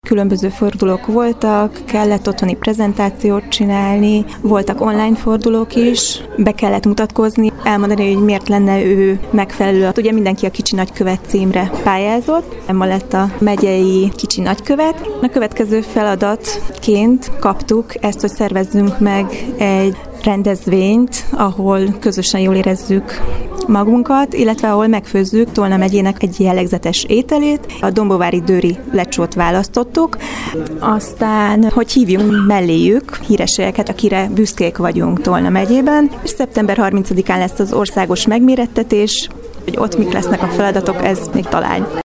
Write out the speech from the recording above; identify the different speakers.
Speaker 1: Különböző fordulók voltak, kellett otthoni prezentációt csinálni, voltak online fordulók is, be kellett mutatkozni, elmondani, hogy miért lenne ő megfelelő. Ugye mindenki a Kicsi Nagykövet címre pályázott, ma lett a megyei Kicsi Nagykövet. A következő feladatként kaptuk ezt, hogy szervezzünk meg egy rendezvényt, ahol közösen jól érezzük magunkat, illetve ahol megfőzzük Tolna megyének egy jellegzetes ételét. A dombovári dőri lecsót választottuk, aztán, hogy hívjunk melléjük hírességeket, akire büszkék vagyunk Tolna megyében, és szeptember 30-án lesz az országos megmérettetés, hogy ott mik lesznek a feladatok, ez még talány.